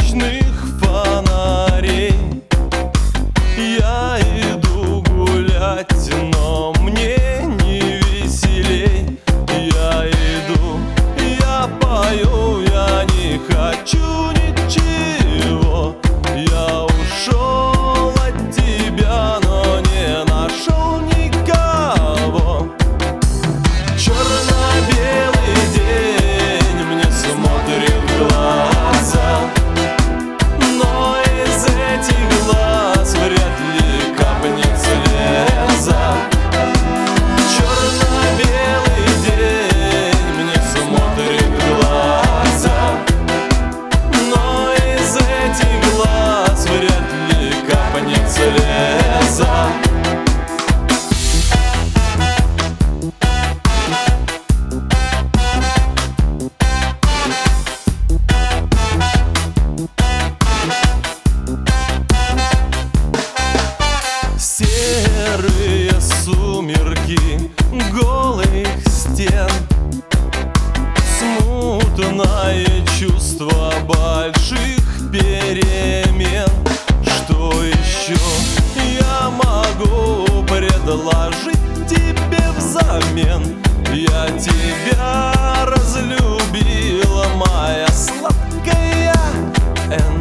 ночных фонарей. Я иду гулять, но мне не веселей. Я иду, я пою, я не хочу ничего. Я ушел от тебя, но не нашел никого. Черно-белый день мне смотрит в глаза, но из этих глаз вряд ли капнет слеза. Черно-белый день мне смотрит в глаза, но из этих глаз вряд ли капнет слеза. Серые сумерки голых стен, смутное чувство больших перемен. Что еще я могу предложить тебе взамен? Я тебя разлюбила, моя сладкая Энн.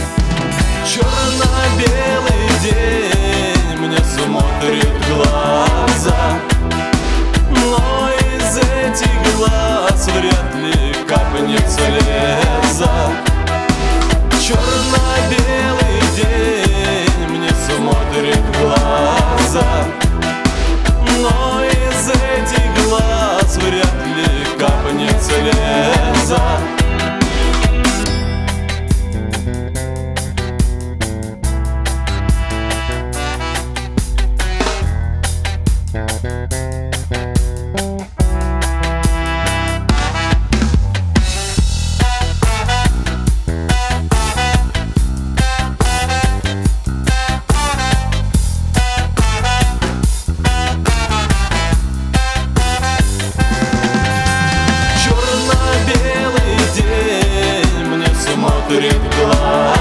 Черно-белый день мне смотрит в глаза, но из этих глаз вряд ли капнет слеза. Черно-белый день мне смотрит в глаза, но из этих глаз вряд ли капнет слеза. Черно-белый день мне смотрит в глаза,